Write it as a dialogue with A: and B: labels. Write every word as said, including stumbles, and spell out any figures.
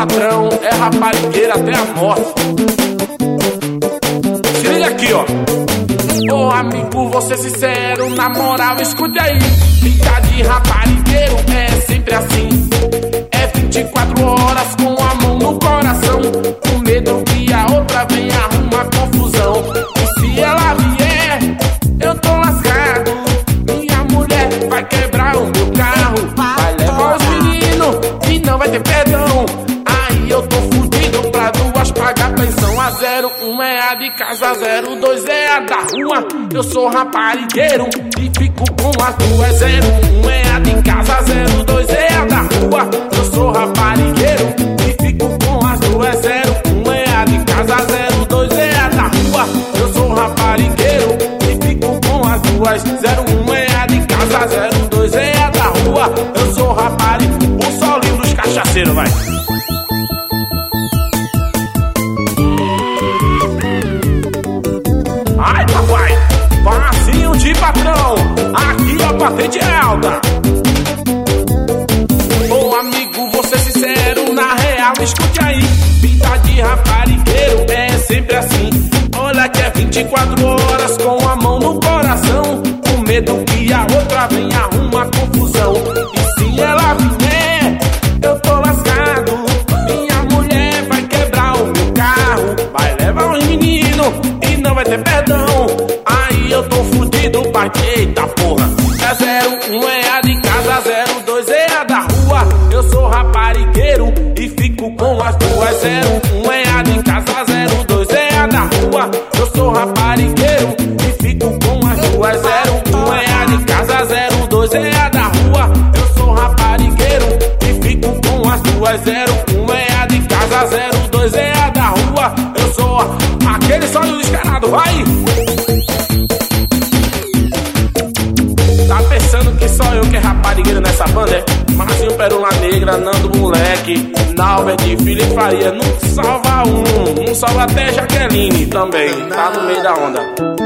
A: patrão é raparigueira até a morte. Se liga aqui, ó. Ô amigo, vou ser sincero, na moral, escute aí. Fica de raparigueiro é sempre assim. É vinte e quatro horas com a mão no coração, com medo que a outra venha arrumar confusão. E se ela vier, eu tô lascado. Minha mulher vai quebrar o meu carro, vai levar os meninos e não vai ter perdão. Aí eu tô fudido pra duas pagar pensão. A zero um é a de casa, zero dois é a da rua. Eu sou raparigueiro e fico com as duas. Zero um é a de casa, zero dois é a da rua. Eu sou raparigueiro e fico com as duas. Zero um é a de casa, zero dois é a da rua. Eu sou raparigueiro e fico com as duas. Zero um é a de casa, zero dois é a da rua. Eu sou raparigueiro. O solinho dos cachaceiros, vai. Ai, papai, passinho de patrão, aqui a patente é alta. Ô amigo, vou ser sincero, na real, escute aí. Vida de raparigueiro é sempre assim. Olha que é vinte e quatro horas com a mão no coração, com medo que a outra venha arrumar confusão. E se ela vier, eu tô lascado. Minha mulher vai quebrar o meu carro, vai levar os meninos e não vai ter perdão. Aí eu tô fudido, pai, eita porra. É zero um é a de casa, zero dois é a da rua. Eu sou raparigueiro e fico com as duas. Zero um é a de casa, zero dois é a da rua. Eu sou raparigueiro e fico com as duas. Zero um é a de casa, zero dois é a da rua. Eu sou raparigueiro e fico com as duas. Zero um é a de casa, zero dois é a da rua. Eu sou aquele sonho descarado, vai! Tá pensando que só eu que é raparigueiro nessa banda, é? Marcinho Pérola Negra, Nando Moleque, Nalbert, Felipe Faria. Não salva um, não salva até Jaqueline também, tá no meio da onda.